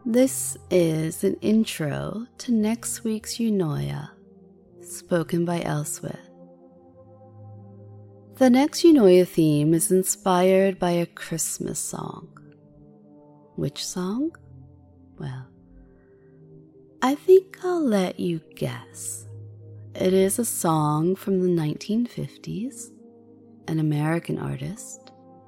This is an intro to next week's Eunoia, spoken by Elsewit. The next Eunoia theme is inspired by a Christmas song. Which song? Well, I think I'll let you guess. It is a song from the 1950s, an American artist.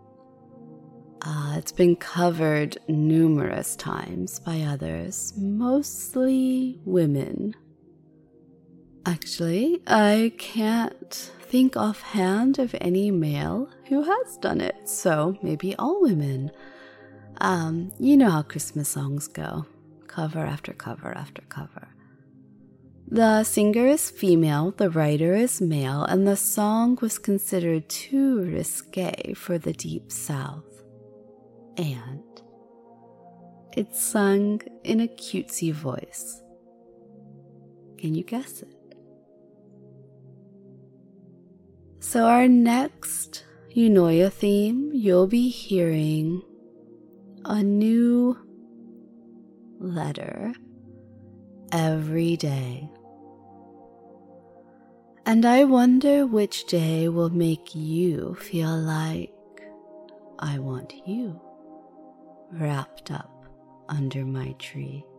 It's been covered numerous times by others, mostly women. Actually, I can't think offhand of any male who has done it, so maybe all women. You know how Christmas songs go, cover after cover after cover. The singer is female, the writer is male, and the song was considered too risque for the Deep South. And it's sung in a cutesy voice. Can you guess it? So our next Eunoia theme, you'll be hearing a new letter every day. And I wonder which day will make you feel like I want you wrapped up under my tree.